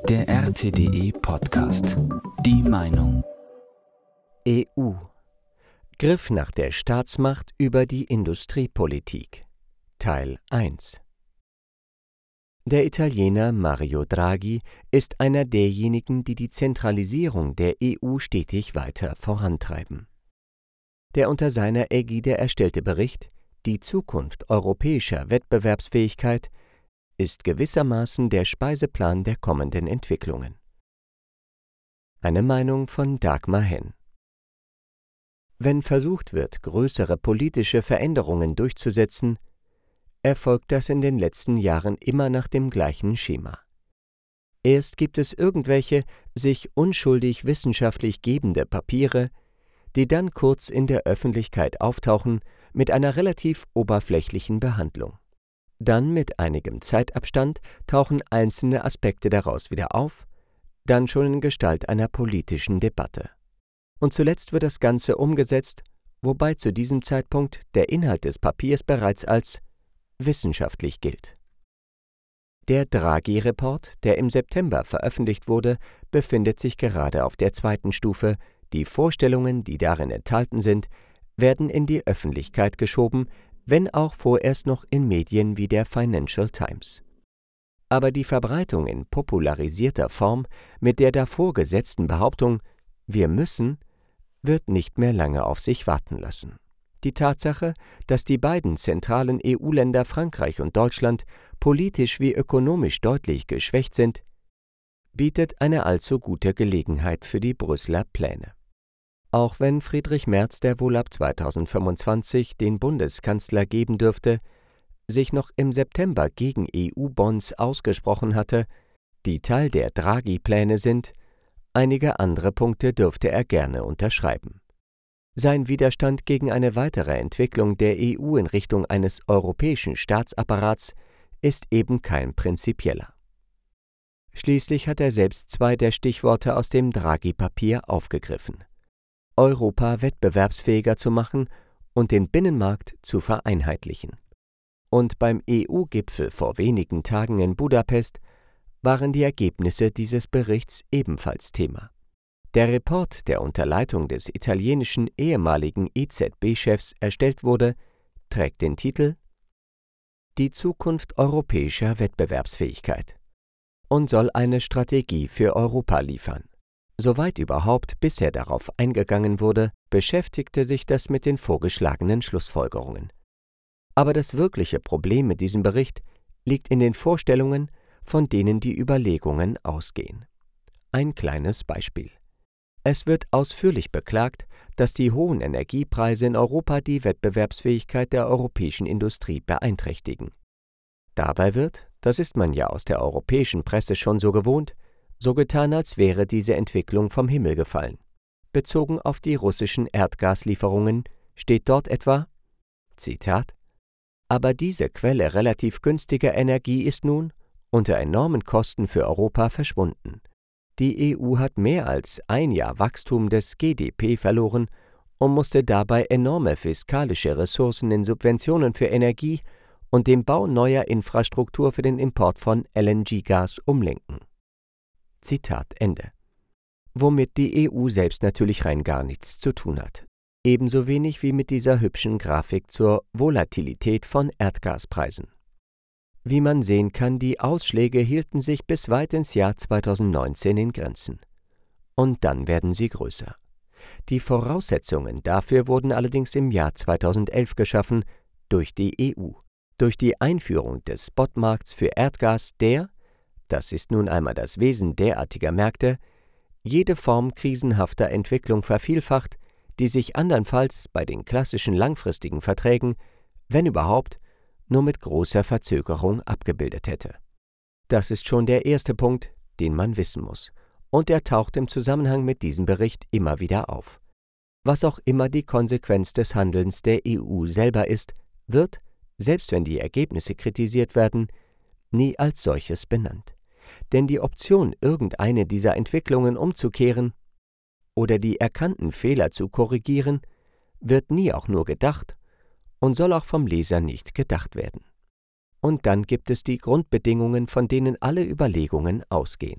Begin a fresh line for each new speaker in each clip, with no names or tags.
Der RTDE Podcast. Die Meinung.
EU. Griff nach der Staatsmacht über die Industriepolitik. Teil 1. Der Italiener Mario Draghi ist einer derjenigen, die die Zentralisierung der EU stetig weiter vorantreiben. Der unter seiner Ägide erstellte Bericht »Die Zukunft europäischer Wettbewerbsfähigkeit« ist gewissermaßen der Speiseplan der kommenden Entwicklungen. Eine Meinung von Dagmar Henn. Wenn versucht wird, größere politische Veränderungen durchzusetzen, erfolgt das in den letzten Jahren immer nach dem gleichen Schema. Erst gibt es irgendwelche sich unschuldig wissenschaftlich gebende Papiere, die dann kurz in der Öffentlichkeit auftauchen mit einer relativ oberflächlichen Behandlung. Dann mit einigem Zeitabstand tauchen einzelne Aspekte daraus wieder auf, dann schon in Gestalt einer politischen Debatte. Und zuletzt wird das Ganze umgesetzt, wobei zu diesem Zeitpunkt der Inhalt des Papiers bereits als wissenschaftlich gilt. Der Draghi-Report, der im September veröffentlicht wurde, befindet sich gerade auf der zweiten Stufe. Die Vorstellungen, die darin enthalten sind, werden in die Öffentlichkeit geschoben, wenn auch vorerst noch in Medien wie der Financial Times. Aber die Verbreitung in popularisierter Form mit der davor gesetzten Behauptung »Wir müssen« wird nicht mehr lange auf sich warten lassen. Die Tatsache, dass die beiden zentralen EU-Länder Frankreich und Deutschland politisch wie ökonomisch deutlich geschwächt sind, bietet eine allzu gute Gelegenheit für die Brüsseler Pläne. Auch wenn Friedrich Merz, der wohl ab 2025 den Bundeskanzler geben dürfte, sich noch im September gegen EU-Bonds ausgesprochen hatte, die Teil der Draghi-Pläne sind, einige andere Punkte dürfte er gerne unterschreiben. Sein Widerstand gegen eine weitere Entwicklung der EU in Richtung eines europäischen Staatsapparats ist eben kein prinzipieller. Schließlich hat er selbst zwei der Stichworte aus dem Draghi-Papier aufgegriffen: Europa wettbewerbsfähiger zu machen und den Binnenmarkt zu vereinheitlichen. Und beim EU-Gipfel vor wenigen Tagen in Budapest waren die Ergebnisse dieses Berichts ebenfalls Thema. Der Report, der unter Leitung des italienischen ehemaligen EZB-Chefs erstellt wurde, trägt den Titel »Die Zukunft europäischer Wettbewerbsfähigkeit« und soll eine Strategie für Europa liefern. Soweit überhaupt bisher darauf eingegangen wurde, beschäftigte sich das mit den vorgeschlagenen Schlussfolgerungen. Aber das wirkliche Problem mit diesem Bericht liegt in den Vorstellungen, von denen die Überlegungen ausgehen. Ein kleines Beispiel. Es wird ausführlich beklagt, dass die hohen Energiepreise in Europa die Wettbewerbsfähigkeit der europäischen Industrie beeinträchtigen. Dabei wird, das ist man ja aus der europäischen Presse schon so gewohnt, so getan, als wäre diese Entwicklung vom Himmel gefallen. Bezogen auf die russischen Erdgaslieferungen steht dort etwa, Zitat, »Aber diese Quelle relativ günstiger Energie ist nun, unter enormen Kosten für Europa, verschwunden. Die EU hat mehr als ein Jahr Wachstum des GDP verloren und musste dabei enorme fiskalische Ressourcen in Subventionen für Energie und dem Bau neuer Infrastruktur für den Import von LNG-Gas umlenken.« Zitat Ende. Womit die EU selbst natürlich rein gar nichts zu tun hat. Ebenso wenig wie mit dieser hübschen Grafik zur Volatilität von Erdgaspreisen. Wie man sehen kann, die Ausschläge hielten sich bis weit ins Jahr 2019 in Grenzen. Und dann werden sie größer. Die Voraussetzungen dafür wurden allerdings im Jahr 2011 geschaffen durch die EU. Durch die Einführung des Spotmarkts für Erdgas, der, das ist nun einmal das Wesen derartiger Märkte, jede Form krisenhafter Entwicklung vervielfacht, die sich andernfalls bei den klassischen langfristigen Verträgen, wenn überhaupt, nur mit großer Verzögerung abgebildet hätte. Das ist schon der erste Punkt, den man wissen muss, und er taucht im Zusammenhang mit diesem Bericht immer wieder auf. Was auch immer die Konsequenz des Handelns der EU selber ist, wird, selbst wenn die Ergebnisse kritisiert werden, nie als solches benannt. Denn die Option, irgendeine dieser Entwicklungen umzukehren oder die erkannten Fehler zu korrigieren, wird nie auch nur gedacht und soll auch vom Leser nicht gedacht werden. Und dann gibt es die Grundbedingungen, von denen alle Überlegungen ausgehen.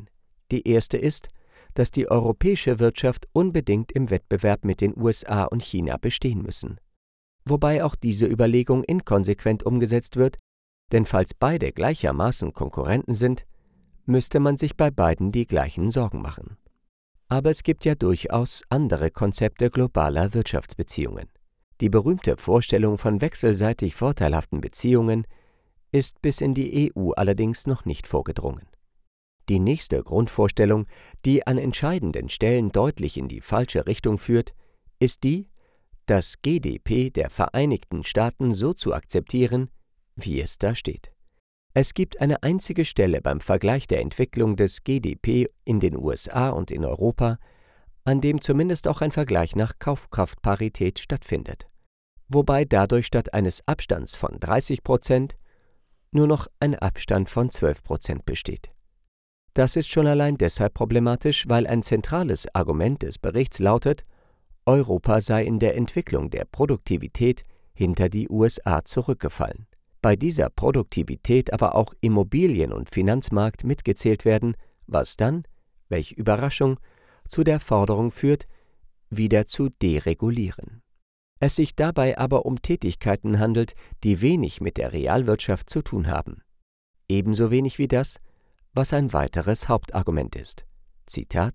Die erste ist, dass die europäische Wirtschaft unbedingt im Wettbewerb mit den USA und China bestehen müssen. Wobei auch diese Überlegung inkonsequent umgesetzt wird, denn falls beide gleichermaßen Konkurrenten sind, müsste man sich bei beiden die gleichen Sorgen machen. Aber es gibt ja durchaus andere Konzepte globaler Wirtschaftsbeziehungen. Die berühmte Vorstellung von wechselseitig vorteilhaften Beziehungen ist bis in die EU allerdings noch nicht vorgedrungen. Die nächste Grundvorstellung, die an entscheidenden Stellen deutlich in die falsche Richtung führt, ist die, das GDP der Vereinigten Staaten so zu akzeptieren, wie es da steht. Es gibt eine einzige Stelle beim Vergleich der Entwicklung des GDP in den USA und in Europa, an dem zumindest auch ein Vergleich nach Kaufkraftparität stattfindet, wobei dadurch statt eines Abstands von 30% nur noch ein Abstand von 12% besteht. Das ist schon allein deshalb problematisch, weil ein zentrales Argument des Berichts lautet, Europa sei in der Entwicklung der Produktivität hinter die USA zurückgefallen. Bei dieser Produktivität aber auch Immobilien- und Finanzmarkt mitgezählt werden, was dann, welch Überraschung, zu der Forderung führt, wieder zu deregulieren. Es sich dabei aber um Tätigkeiten handelt, die wenig mit der Realwirtschaft zu tun haben. Ebenso wenig wie das, was ein weiteres Hauptargument ist. Zitat: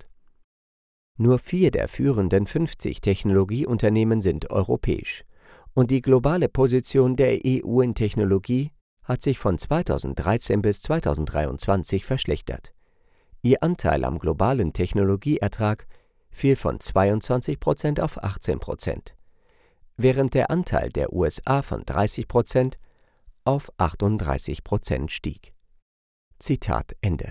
Nur 4 der führenden 50 Technologieunternehmen sind europäisch und die globale Position der EU in Technologie hat sich von 2013 bis 2023 verschlechtert. Ihr Anteil am globalen Technologieertrag fiel von 22% auf 18%, während der Anteil der USA von 30% auf 38% stieg. Zitat Ende.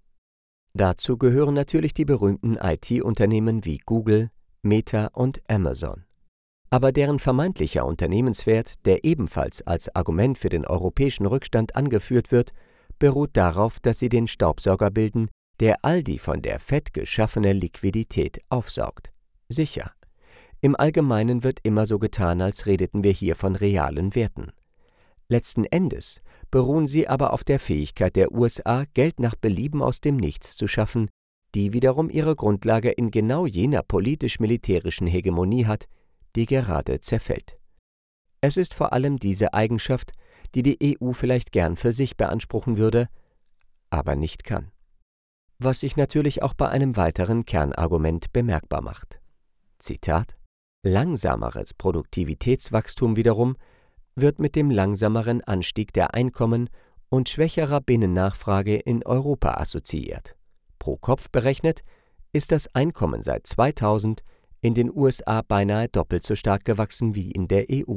Dazu gehören natürlich die berühmten IT-Unternehmen wie Google, Meta und Amazon. Aber deren vermeintlicher Unternehmenswert, der ebenfalls als Argument für den europäischen Rückstand angeführt wird, beruht darauf, dass sie den Staubsauger bilden, der all die von der Fed geschaffene Liquidität aufsaugt. Sicher. Im Allgemeinen wird immer so getan, als redeten wir hier von realen Werten. Letzten Endes beruhen sie aber auf der Fähigkeit der USA, Geld nach Belieben aus dem Nichts zu schaffen, die wiederum ihre Grundlage in genau jener politisch-militärischen Hegemonie hat, die gerade zerfällt. Es ist vor allem diese Eigenschaft, die die EU vielleicht gern für sich beanspruchen würde, aber nicht kann. Was sich natürlich auch bei einem weiteren Kernargument bemerkbar macht. Zitat: Langsameres Produktivitätswachstum wiederum wird mit dem langsameren Anstieg der Einkommen und schwächerer Binnennachfrage in Europa assoziiert. Pro Kopf berechnet ist das Einkommen seit 2000 in den USA beinahe doppelt so stark gewachsen wie in der EU.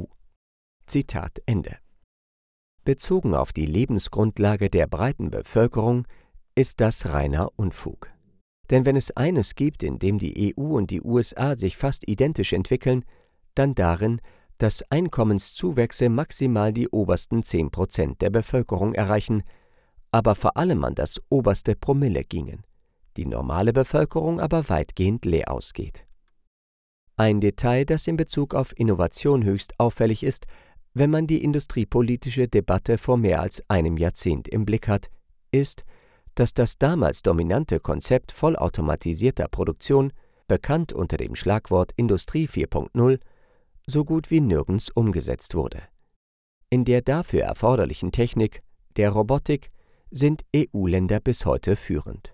Zitat Ende. Bezogen auf die Lebensgrundlage der breiten Bevölkerung ist das reiner Unfug. Denn wenn es eines gibt, in dem die EU und die USA sich fast identisch entwickeln, dann darin, dass Einkommenszuwächse maximal die obersten 10% der Bevölkerung erreichen, aber vor allem an das oberste Promille gingen, die normale Bevölkerung aber weitgehend leer ausgeht. Ein Detail, das in Bezug auf Innovation höchst auffällig ist, wenn man die industriepolitische Debatte vor mehr als einem Jahrzehnt im Blick hat, ist, dass das damals dominante Konzept vollautomatisierter Produktion, bekannt unter dem Schlagwort Industrie 4.0, so gut wie nirgends umgesetzt wurde. In der dafür erforderlichen Technik, der Robotik, sind EU-Länder bis heute führend.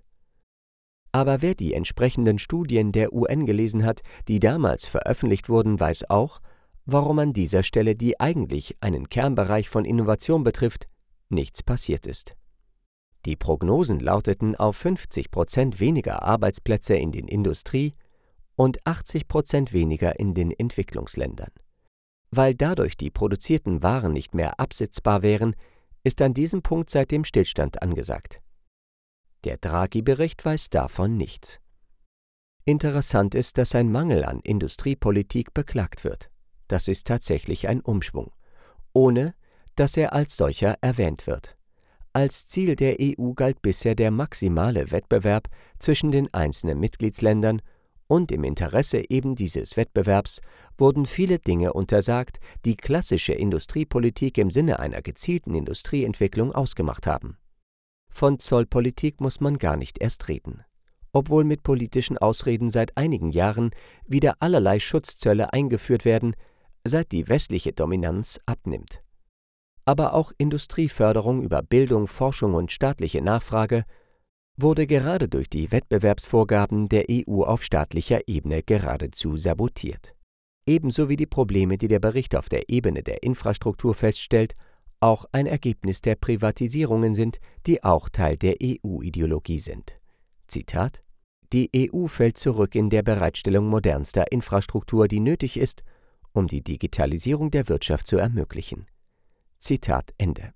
Aber wer die entsprechenden Studien der UN gelesen hat, die damals veröffentlicht wurden, weiß auch, warum an dieser Stelle, die eigentlich einen Kernbereich von Innovation betrifft, nichts passiert ist. Die Prognosen lauteten auf 50% weniger Arbeitsplätze in den Industrie- und 80% weniger in den Entwicklungsländern. Weil dadurch die produzierten Waren nicht mehr absetzbar wären, ist an diesem Punkt seitdem Stillstand angesagt. Der Draghi-Bericht weiß davon nichts. Interessant ist, dass ein Mangel an Industriepolitik beklagt wird. Das ist tatsächlich ein Umschwung, ohne dass er als solcher erwähnt wird. Als Ziel der EU galt bisher der maximale Wettbewerb zwischen den einzelnen Mitgliedsländern und im Interesse eben dieses Wettbewerbs wurden viele Dinge untersagt, die klassische Industriepolitik im Sinne einer gezielten Industrieentwicklung ausgemacht haben. Von Zollpolitik muss man gar nicht erst reden. obwohl mit politischen Ausreden seit einigen Jahren wieder allerlei Schutzzölle eingeführt werden, seit die westliche Dominanz abnimmt. Aber auch Industrieförderung über Bildung, Forschung und staatliche Nachfrage wurde gerade durch die Wettbewerbsvorgaben der EU auf staatlicher Ebene geradezu sabotiert. Ebenso wie die Probleme, die der Bericht auf der Ebene der Infrastruktur feststellt, auch ein Ergebnis der Privatisierungen sind, die auch Teil der EU-Ideologie sind. Zitat: Die EU fällt zurück in der Bereitstellung modernster Infrastruktur, die nötig ist, um die Digitalisierung der Wirtschaft zu ermöglichen. Zitat Ende.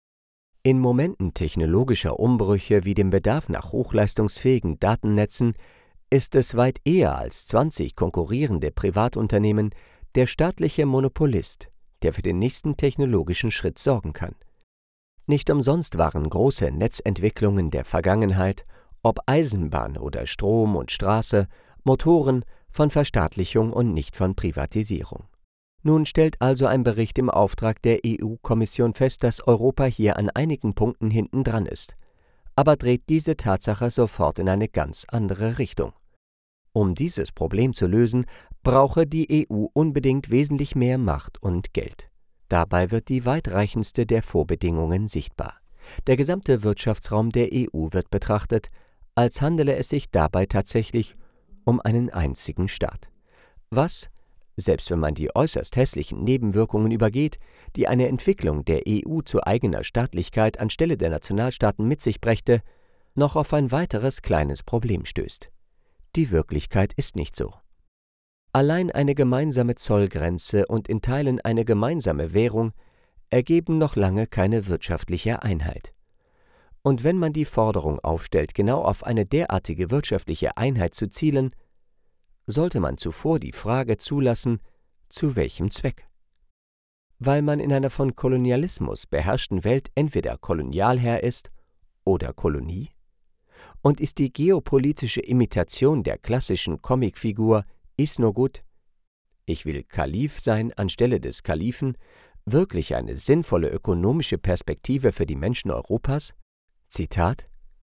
In Momenten technologischer Umbrüche wie dem Bedarf nach hochleistungsfähigen Datennetzen ist es weit eher als 20 konkurrierende Privatunternehmen der staatliche Monopolist, der für den nächsten technologischen Schritt sorgen kann. Nicht umsonst waren große Netzentwicklungen der Vergangenheit, ob Eisenbahn oder Strom und Straße, Motoren von Verstaatlichung und nicht von Privatisierung. Nun stellt also ein Bericht im Auftrag der EU-Kommission fest, dass Europa hier an einigen Punkten hintendran ist, aber dreht diese Tatsache sofort in eine ganz andere Richtung. Um dieses Problem zu lösen, brauche die EU unbedingt wesentlich mehr Macht und Geld. Dabei wird die weitreichendste der Vorbedingungen sichtbar. Der gesamte Wirtschaftsraum der EU wird betrachtet, als handele es sich dabei tatsächlich um einen einzigen Staat. Was, selbst wenn man die äußerst hässlichen Nebenwirkungen übergeht, die eine Entwicklung der EU zu eigener Staatlichkeit anstelle der Nationalstaaten mit sich brächte, noch auf ein weiteres kleines Problem stößt. Die Wirklichkeit ist nicht so. Allein eine gemeinsame Zollgrenze und in Teilen eine gemeinsame Währung ergeben noch lange keine wirtschaftliche Einheit. Und wenn man die Forderung aufstellt, genau auf eine derartige wirtschaftliche Einheit zu zielen, sollte man zuvor die Frage zulassen, zu welchem Zweck? Weil man in einer von Kolonialismus beherrschten Welt entweder Kolonialherr ist oder Kolonie? Und ist die geopolitische Imitation der klassischen Comicfigur Is no gut, ich will Kalif sein anstelle des Kalifen, wirklich eine sinnvolle ökonomische Perspektive für die Menschen Europas? Zitat: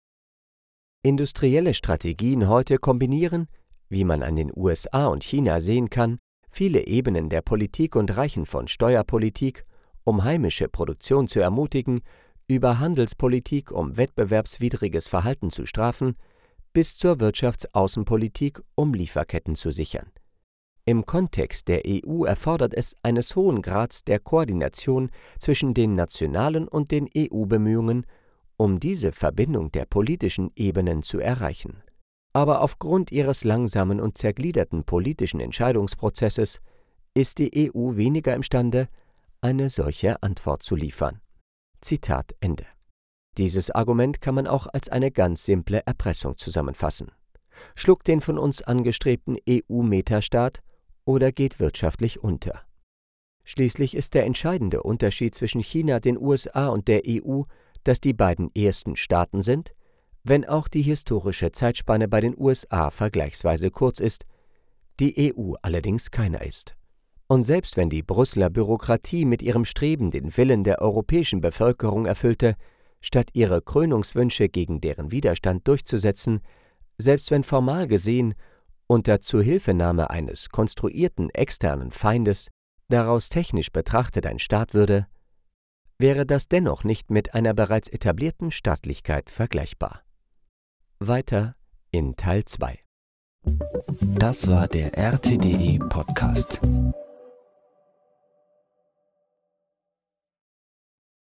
Industrielle Strategien heute kombinieren, wie man an den USA und China sehen kann, viele Ebenen der Politik und reichen von Steuerpolitik, um heimische Produktion zu ermutigen, über Handelspolitik, um wettbewerbswidriges Verhalten zu strafen, bis zur Wirtschaftsaußenpolitik, um Lieferketten zu sichern. Im Kontext der EU erfordert es eines hohen Grads der Koordination zwischen den nationalen und den EU-Bemühungen, um diese Verbindung der politischen Ebenen zu erreichen. Aber aufgrund ihres langsamen und zergliederten politischen Entscheidungsprozesses ist die EU weniger imstande, eine solche Antwort zu liefern. Zitat Ende. Dieses Argument kann man auch als eine ganz simple Erpressung zusammenfassen. Schluckt den von uns angestrebten EU-Metastaat oder geht wirtschaftlich unter. Schließlich ist der entscheidende Unterschied zwischen China, den USA und der EU, dass die beiden ersten Staaten sind, wenn auch die historische Zeitspanne bei den USA vergleichsweise kurz ist, die EU allerdings keiner ist. Und selbst wenn die Brüsseler Bürokratie mit ihrem Streben den Willen der europäischen Bevölkerung erfüllte, statt ihre Krönungswünsche gegen deren Widerstand durchzusetzen, selbst wenn formal gesehen unter Zuhilfenahme eines konstruierten externen Feindes daraus technisch betrachtet ein Staat würde, wäre das dennoch nicht mit einer bereits etablierten Staatlichkeit vergleichbar. Weiter in Teil 2.
Das war der RTDE Podcast.